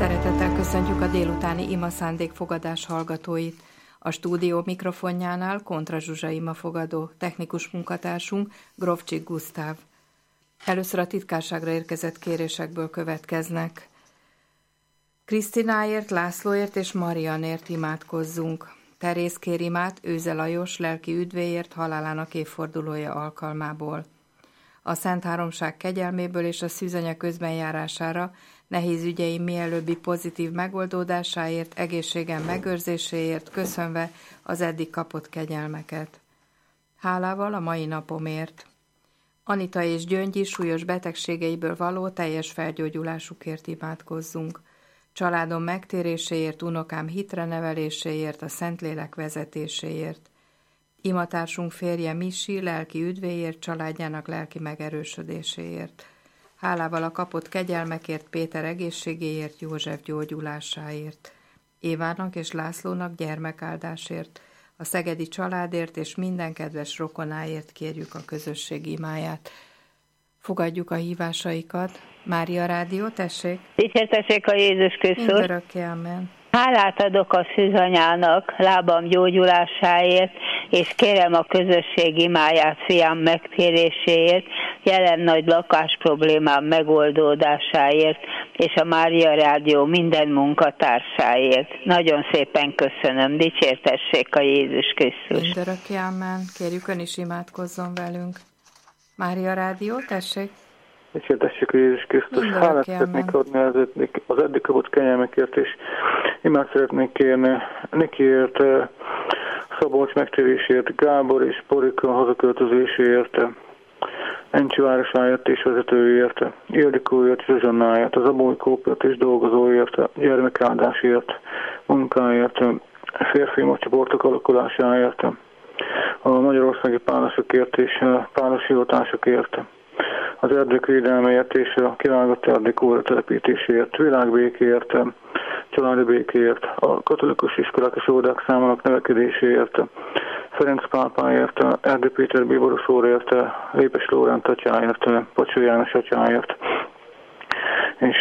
Szeretettel köszöntjük a délutáni ima szándékfogadás hallgatóit. A stúdió mikrofonjánál Kontra Zsuzsa imafogadó, technikus munkatársunk Grovcsik Gusztáv. Először a titkárságra érkezett kérésekből következnek. Krisztináért, Lászlóért és Marianért imádkozzunk. Teréz kér imát Őze Lajos lelki üdvéért halálának évfordulója alkalmából. A Szent Háromság kegyelméből és a szűzanya közbenjárására, nehéz ügyeim mielőbbi pozitív megoldódásáért, egészségem megőrzéséért, köszönve az eddig kapott kegyelmeket. Hálával a mai napomért. Anita és Gyöngyi súlyos betegségeiből való teljes felgyógyulásukért imádkozzunk. Családom megtéréséért, unokám hitre neveléséért, a Szentlélek vezetéséért. Imatársunk férje Misi lelki üdvéért, családjának lelki megerősödéséért. Hálával a kapott kegyelmekért, Péter egészségéért, József gyógyulásáért. Évának és Lászlónak gyermekáldásért, a szegedi családért és minden kedves rokonáért kérjük a közösség imáját. Fogadjuk a hívásaikat. Mária Rádió, tessék! Dicsértessék a Jézus Krisztus! Mindörökké, amen. Hálát adok a szűzanyának lábam gyógyulásáért, és kérem a közösség imáját fiam megtéréséért, jelen nagy lakás problémám megoldódásáért, és a Mária Rádió minden munkatársáért. Nagyon szépen köszönöm, dicsértessék a Jézus Krisztus! Mindörökké, amen. Kérjük, ön is imádkozzon velünk. Mária Rádió, tessék! Dicsértessék a Jézus Krisztus! Hálát szeretnék adni az eddig kapott kegyelmekért, és imát szeretnék kérni Nikiért, Szabolcs megtérésért, Gábor és Porika hazaköltözéséért, Encsi városáért és vezetőért, Ildikóért, Zsuzsannáért, az Abolykópért és dolgozóért, gyermekáldásért, munkáért, férfi csoportok alakulásáért, a magyarországi pánosokért és pános hivatásokért, az erdők védelméért és a kivágott erdők újra telepítéséért, világbékéért, családi békéért, a katolikus iskolák és óvodák számának növekedéséért, Ferenc pápáért, Erdő Péter bíboros úrért, Lépes Lórent atyáért, Pacsó János atyáért, és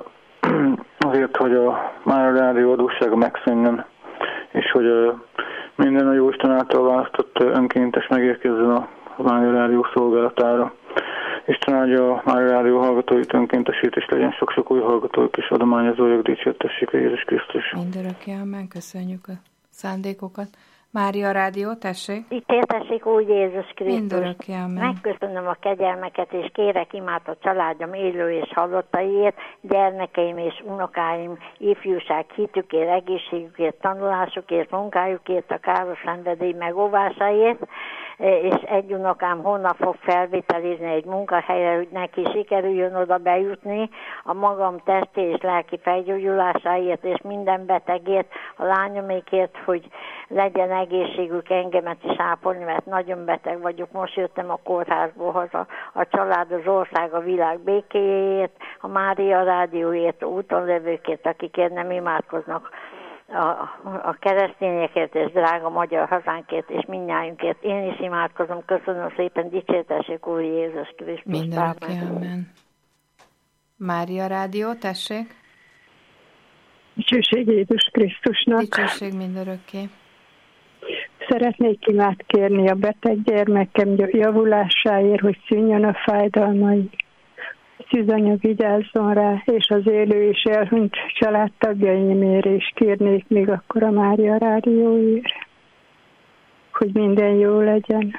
azért, hogy a Mária Rádió adóssága megszűnjön, és hogy minden a Jóisten által választott önkéntes megérkezzen a Mária Rádió szolgálatára. Isten áldja a Mária Rádió hallgatóit, önkéntesít, és legyen sok-sok új hallgatóik és adományozójuk, dicsértessék a Jézus Krisztus. Mindörökké, amen. Köszönjük a szándékokat. Mária Rádió, tessék! Dicsértessék úgy Jézus Krisztus! Mindörökké, amen. Megköszönöm a kegyelmeket, és kérek imát a családom élő és halottaiért, gyermekeim és unokáim ifjúság hitükért, egészségükért, tanulásukért, munkájukért, a káros szenvedély megóvásáért, és egy unokám holnap fog felvételizni egy munkahelyre, hogy neki sikerüljön oda bejutni, a magam testi és lelki felgyógyulásáért, és minden betegért, a lányomékért, hogy legyen egészségük, engemet is ápolni, mert nagyon beteg vagyok. Most jöttem a kórházból haza, a család, az ország, a világ békéjéért, a Mária Rádióért, úton levőkért, akikért nem imádkoznak, a keresztényekért és drága magyar hazánkért és mindnyájunkért. Én is imádkozom, köszönöm szépen, dicsértessék Úr Jézus Krisztus. Mindenki, amen. Mária Rádió, tessék! Dicsőség Jézus Krisztusnak! Dicsőség mindörökké! Szeretnék imát kérni a beteg gyermekem javulásáért, hogy szűnjön a fájdalmai. Szűzanya vigyázzon rá, és az élő és elhunyt családtagjaimért is kérnék még akkor a Mária Rádióért, hogy minden jó legyen.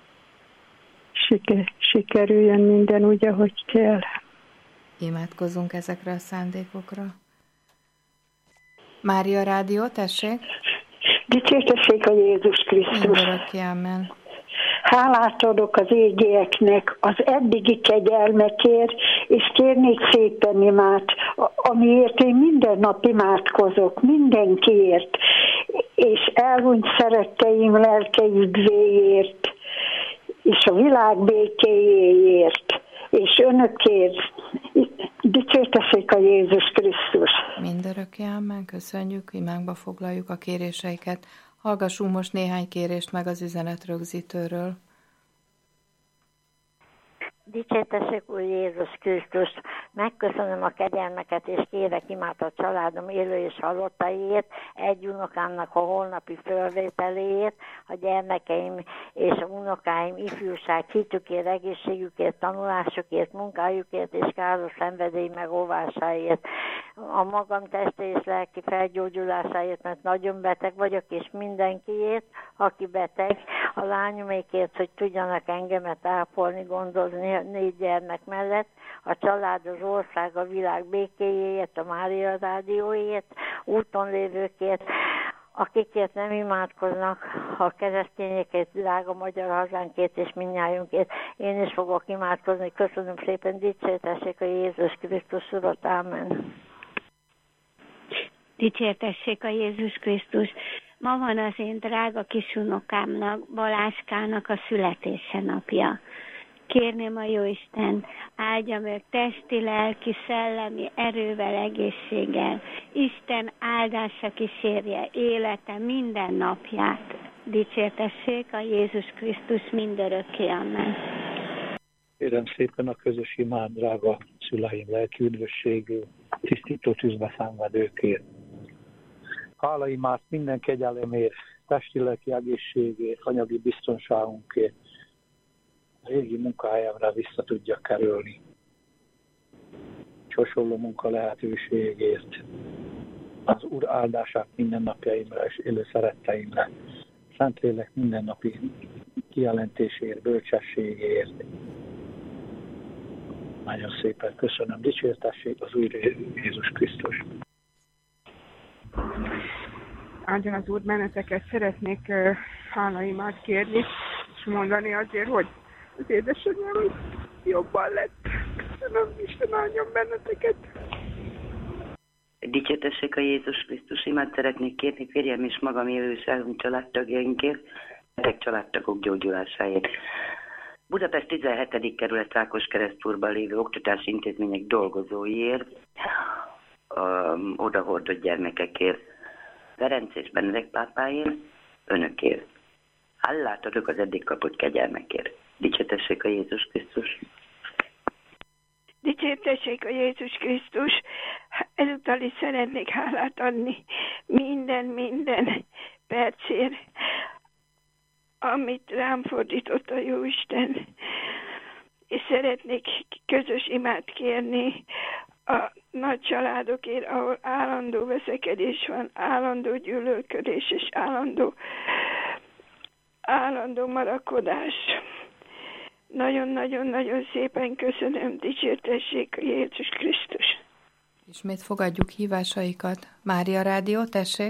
Sikerüljön minden úgy, ahogy kell. Imádkozunk ezekre a szándékokra. Mária Rádió, tessék! Dicsértessék a Jézus Krisztus! Mindörökké, amen. Hálát adok az égieknek az eddigi kegyelmekért, és kérnék szépen imát, amiért én minden nap imádkozok, mindenkiért, és elhunyt szeretteim lelke üdvéért, és a világ békéjéért, és önökért. Dicsértessék a Jézus Krisztus! Mindörökké, amen. Köszönjük, imánkba foglaljuk a kéréseiket. Hallgassunk most néhány kérést meg az üzenetrögzítőről. Dicsértessék Úr Jézus Krisztus, megköszönöm a kegyelmeket, és kérek imát a családom élő és halottaiért, egy unokámnak a holnapi fölvételéért, a gyermekeim és a unokáim ifjúság hitükért, egészségükért, tanulásukért, munkájukért és káros szenvedély megóvásáért, a magam testi és lelki felgyógyulásáért, mert nagyon beteg vagyok, és mindenkiért, aki beteg, a lányomékért, hogy tudjanak engemet ápolni, gondozni 4 gyermek mellett, a család, az ország, a világ békéjéért, a Mária Rádióért, úton lévőkért, akikért nem imádkoznak, a keresztényekért, drága magyar hazánkért és mindnyájunkért. Én is fogok imádkozni. Köszönöm szépen, dicsértessék a Jézus Krisztus Urat. Ámen. Dicsértessék a Jézus Krisztus. Ma van az én drága kisunokámnak, Balázskának a születése napja. Kérném a Jóisten, áldja meg testi, lelki, szellemi erővel, egészséggel. Isten áldása kísérje élete minden napját. Dicsértessék a Jézus Krisztus mindörökké. Amen. Kérem szépen a közös imán, drága szüleim lelki üdvösségű, tisztító tűzbe szenvedőkért. Hála imát minden kegyelemért, testi-lelki egészségért, anyagi biztonságunkért, régi munkahelyemre vissza tudjak kerülni. Hasonló munka lehetőségért, az Úr áldását minden napjaimra és élő szeretteimre, Szentlélek mindennapi kijelentésért, bölcsességért. Nagyon szépen köszönöm, dicsértessék az Úr Jézus Krisztus. Áldjon az Úr benneteket, szeretnék hálaimát kérni, és mondani azért, hogy az édesanyám jobban lett. Köszönöm, Isten áldjon benneteket. Dicsértessék a Jézus Krisztus, imát szeretnék kérni férjem és magam élő és elhunyt családtagjainkért, beteg családtagok gyógyulásáért. Budapest 17. kerület Rákoskeresztúrban lévő oktatási intézmények dolgozóiért, odahordott gyermekekért, Ferenc és Benedek pápáért, önökért. Hálát adok az eddig kapott kegyelmekért. Dicsértessék a Jézus Krisztus. Dicsértessék a Jézus Krisztus. Ezúttal is szeretnék hálát adni minden percért, amit rám fordított a Jóisten. És szeretnék közös imát kérni a nagy családokért, ahol állandó veszekedés van, állandó gyűlölködés és állandó marakodás. Nagyon-nagyon-nagyon szépen köszönöm, dicsértessék a Jézus Krisztus. Ismét fogadjuk hívásaikat. Mária Rádió, tessék!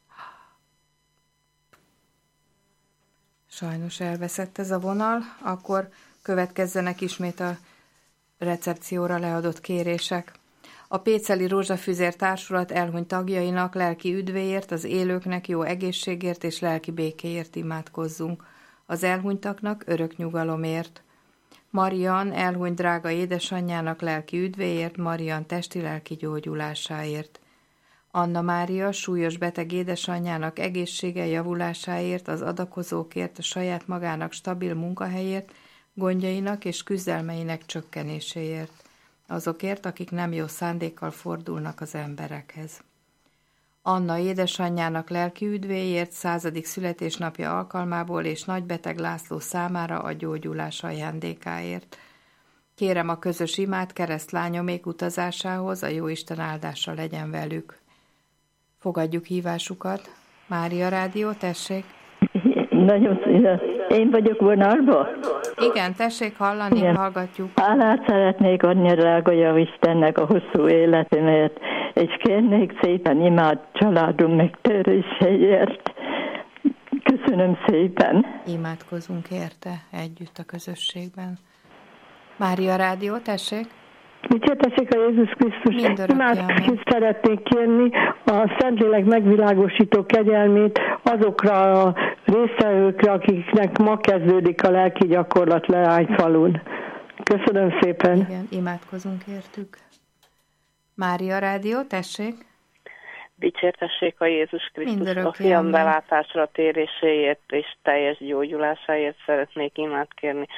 Sajnos elveszett ez a vonal, akkor következzenek ismét a recepcióra leadott kérések. A Péceli Rózsafüzér Társulat elhunyt tagjainak lelki üdvéért, az élőknek jó egészségért és lelki békéért imádkozzunk. Az elhunytaknak örök nyugalomért. Marian elhunyt drága édesanyjának lelki üdvéért, Marian testi-lelki gyógyulásáért. Anna Mária súlyos beteg édesanyjának egészsége javulásáért, az adakozókért, a saját magának stabil munkahelyért, gondjainak és küzdelmeinek csökkenéséért. Azokért, akik nem jó szándékkal fordulnak az emberekhez. Anna édesanyjának lelki üdvéért, 100. születésnapja alkalmából és nagybeteg László számára a gyógyulás ajándékáért. Kérem a közös imát keresztlányomék utazásához, a Jóisten áldása legyen velük. Fogadjuk hívásukat. Mária Rádió, tessék! Nagyon szíves. Én vagyok vonalba? Igen, tessék hallani, igen. Hallgatjuk. Hálát szeretnék adni a drága Istennek a hosszú életemért, és kérnék szépen imád családom megtöréséért. Köszönöm szépen. Imádkozunk érte együtt a közösségben. Mária Rádió, tessék! Dicsértessék a Jézus Krisztus. Imádkozást szeretnék kérni a Szentlélek megvilágosító kegyelmét azokra a résztvevőkre, akiknek ma kezdődik a lelki gyakorlat Leányfalun. Köszönöm szépen. Igen, imádkozunk értük. Mária Rádió, tessék. Dicsértessék a Jézus Krisztus, a fiam belátásra téréséért és teljes gyógyulásáért szeretnék imát kérni.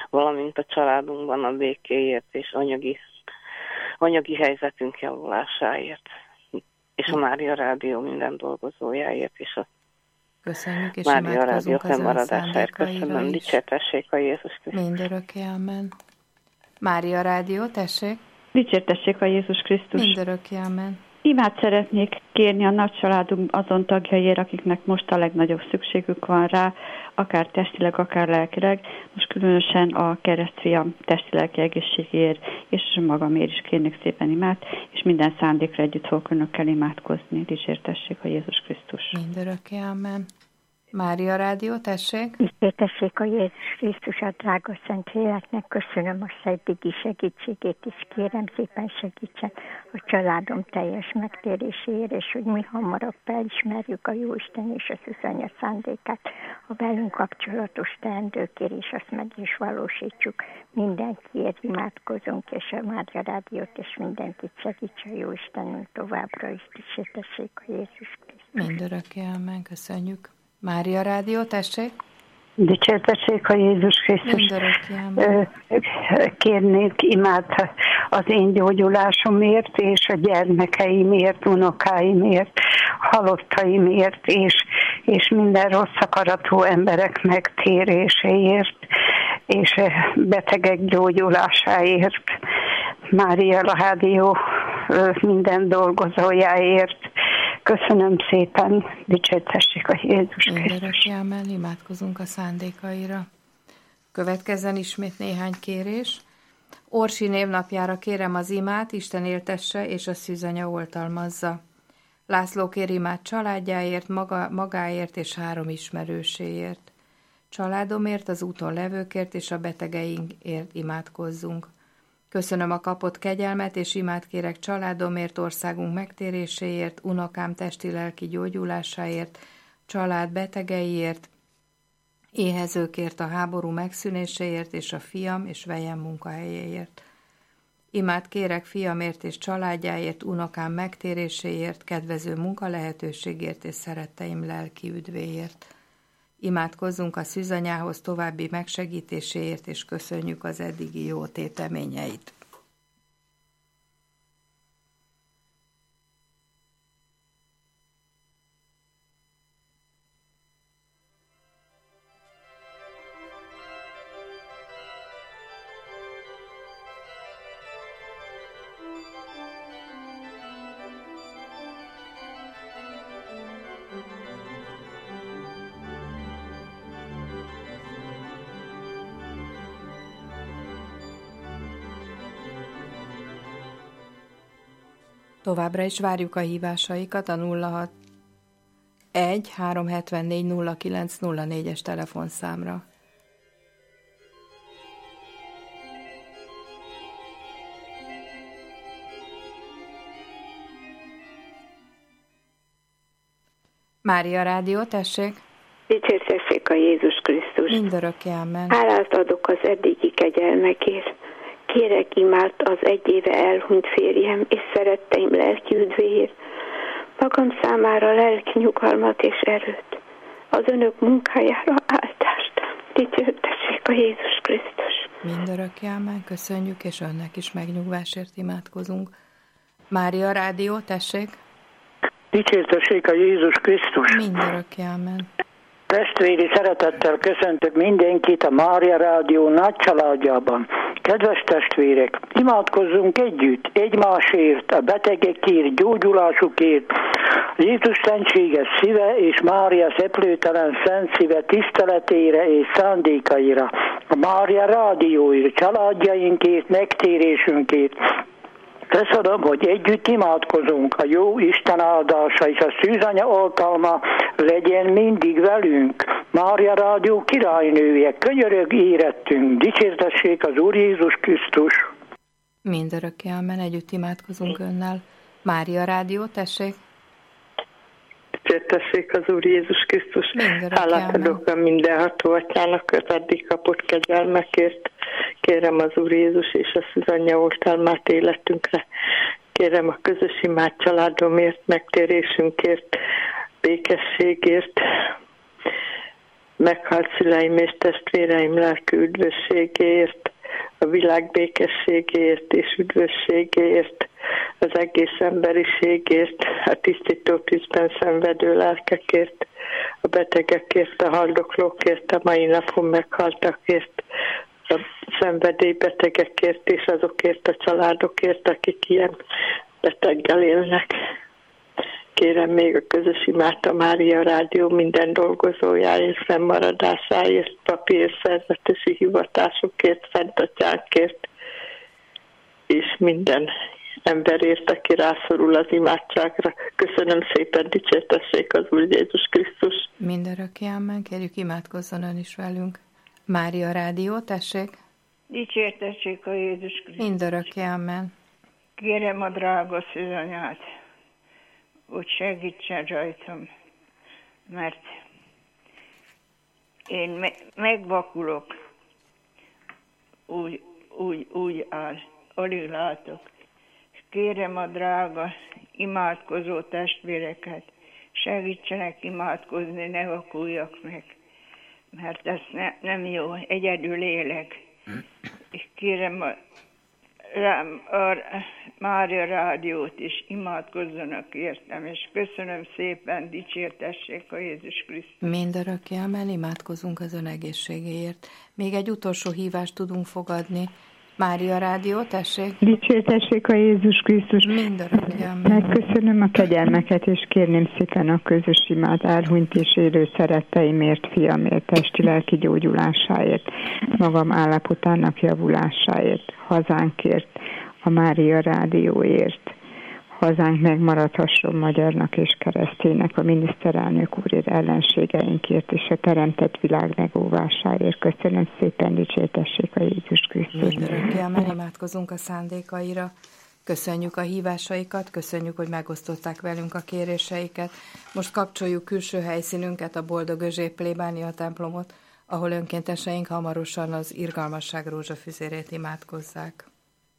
valamint a családunkban a békéért és anyagi helyzetünk javulásáért, és a Mária Rádió minden dolgozójáért, és a köszönjük, és Mária Rádió fennmaradásáért. Köszönöm, dicsértessék a Jézus Krisztus. Mindörökké, amen. Mária Rádió, tessék. Dicsértessék a Jézus Krisztus. Mindörökké, amen. Imát szeretnék kérni a nagy családunk azon tagjaiért, akiknek most a legnagyobb szükségük van rá, akár testileg, akár lelkileg. Most különösen a keresztfiam testi-lelki egészségéért, és magamért is kérnék szépen imát, és minden szándékra együtt fogok önökkel imádkozni. Dicsértessék a Jézus Krisztus. Mindörökké, amen. Mária Rádió, tessék. Dicsértessék a Jézus Krisztus, a drága szent léleknek. Köszönöm a eddigi segítségét, és kérem szépen segítsen a családom teljes megtéréséért, és hogy mi hamarabb felismerjük a Jóisten és a Szűzanya szándékát, a velünk kapcsolatos teendőkért, és azt meg is valósítsuk. Mindenkiért imádkozunk, és a Mária Rádiót, és mindenkit segítsen a Jóistenünk továbbra is. Dicsértessék a Jézus Krisztus. Mindörökké, amen. Köszönjük. Mária Rádió, tessék. Dicsértessék a Jézus Krisztus. Kérnék imát az én gyógyulásomért, és a gyermekeimért, unokáimért, halottaimért, és minden rossz akaratú emberek megtéréséért, és betegek gyógyulásáért, Mária Rádió minden dolgozójáért. Köszönöm szépen, dicsértessék a Jézus Krisztus. Imádkozunk a szándékaira. Következzen ismét néhány kérés. Orsi névnapjára kérem az imát, Isten éltesse és a Szűzanya oltalmazza. László kér imát családjáért, magáért és 3 ismerőséért. Családomért, az úton levőkért és a betegeinkért imádkozzunk. Köszönöm a kapott kegyelmet, és imát kérek családomért, országunk megtéréséért, unokám testi-lelki gyógyulásáért, család betegeiért, éhezőkért, a háború megszűnéséért, és a fiam és vejem munkahelyéért. Imát kérek fiamért és családjáért, unokám megtéréséért, kedvező munkalehetőségért és szeretteim lelki üdvéért. Imádkozzunk a Szűzanyához további megsegítéséért, és köszönjük az eddigi jó téteményeit. Továbbra is várjuk a hívásaikat a 061 374 0904-es telefonszámra. Mária Rádió, tessék! Dicsértessék a Jézus Krisztus! Mindörökké, amen. Hálát adok az eddigi kegyelmekért. Kérek imát az 1 éve elhunyt férjem és szeretteim lelki üdvéért, magam számára lelki nyugalmat és erőt, az önök munkájára áldást. Dicsértessék a Jézus Krisztus! Mindörökké, amen. Köszönjük, és önnek is megnyugvásért imádkozunk. Mária Rádió, tessék! Dicsértessék a Jézus Krisztus! Mindörökké, amen. Testvéri szeretettel köszöntök mindenkit a Mária Rádió nagy családjában. Kedves testvérek, imádkozzunk együtt, egymásért, a betegekért, gyógyulásukért, Jézus szentséges szíve és Mária szeplőtelen szent szíve tiszteletére és szándékaira, a Mária Rádióért, családjainkért, megtérésünkért. Köszönöm, hogy együtt imádkozunk, a jó Isten áldása és a Szűzanya oltalma legyen mindig velünk. Mária Rádió királynője, könyörög érettünk, dicsértessék az Úr Jézus Krisztus. Mindörökké, amen, együtt imádkozunk önnel. Mária Rádió, tessék! Dicsértessék az Úr Jézus Krisztus. Hálát adok a mindenható Atyának az eddig kapott kegyelmekért. Kérem az Úr Jézus és a Szűzanya oltalmát életünkre. Kérem a közös imát családomért, megtérésünkért, békességért, meghalt szüleim és testvéreim lelkű üdvösségéért, a világ békességéért és üdvösségéért, az egész emberiségért, a tisztító tűzben szenvedő lelkekért, a betegekért, a haldoklókért, a mai napon meghaltakért, a szenvedélybetegekért és azokért a családokért, akik ilyen beteggel élnek. Kérem még a közös imát a Mária Rádió minden dolgozójáért, fennmaradásáért, papír szerzetesi hivatásokért, fenntartjákért, és minden emberért, aki rászorul az imádságra. Köszönöm szépen, dicsértessék az Úr Jézus Krisztus. Mindörökké amen, kérjük imádkozzon ön is velünk. Mária Rádió, tessék. Dicsértessék a Jézus Krisztus. Mindörökké amen. Kérem a drága szűzanyát, hogy segítsen rajtam, mert én megvakulok, úgy áll, alig látok. Kérem a drága imádkozó testvéreket, segítsenek imádkozni, ne vakuljak meg, mert ez nem jó, egyedül élek. És kérem a Mária Rádiót is imádkozzanak értem, és köszönöm szépen, dicsértessék a Jézus Krisztus. Mindörökké amen, imádkozunk az ön egészségéért. Még egy utolsó hívást tudunk fogadni. Mária Rádió, tessék. Dicsértessék a Jézus Krisztus. Mindörökké amen. Megköszönöm a kegyelmeket, és kérném szépen a közös imát elhunyt és élő szeretteimért, fiamért, testi-lelki gyógyulásáért, magam állapotának javulásáért, hazánkért, a Mária Rádióért, hazánk megmaradhasson magyarnak és kereszténynek, a miniszterelnök úrért, ellenségeinkért és a teremtett világ megóvásáért. Köszönöm szépen, dicsértessék a Jézus Krisztus. Mindörökké amen, imádkozunk a szándékaira. Köszönjük a hívásaikat, köszönjük, hogy megosztották velünk a kéréseiket. Most kapcsoljuk külső helyszínünket, a Boldog Özsé plébánia templomot, ahol önkénteseink hamarosan az irgalmasság rózsafüzérét imádkozzák.